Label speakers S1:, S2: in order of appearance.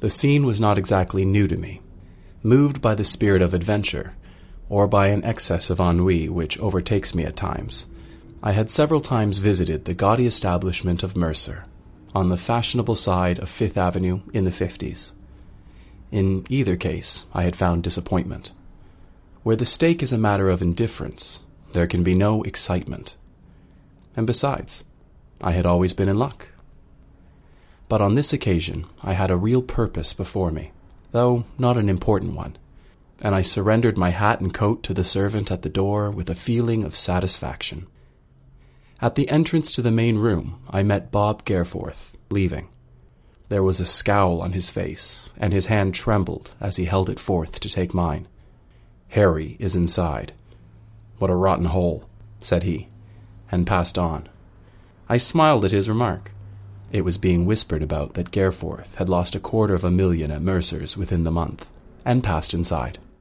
S1: The scene was not exactly new to me. Moved by the spirit of adventure, or by an excess of ennui which overtakes me at times, I had several times visited the gaudy establishment of Mercer, on the fashionable side of Fifth Avenue in the 50s. In either case, I had found disappointment. Where the steak is a matter of indifference, there can be no excitement. And besides, I had always been in luck. But on this occasion, I had a real purpose before me, though not an important one, and I surrendered my hat and coat to the servant at the door with a feeling of satisfaction. At the entrance to the main room, I met Bob Gareforth, leaving. There was a scowl on his face, and his hand trembled as he held it forth to take mine. "Harry is inside." "What a rotten hole," said he, and passed on. I smiled at his remark. It was being whispered about that Gareforth had lost $250,000 at Mercer's within the month, and passed inside.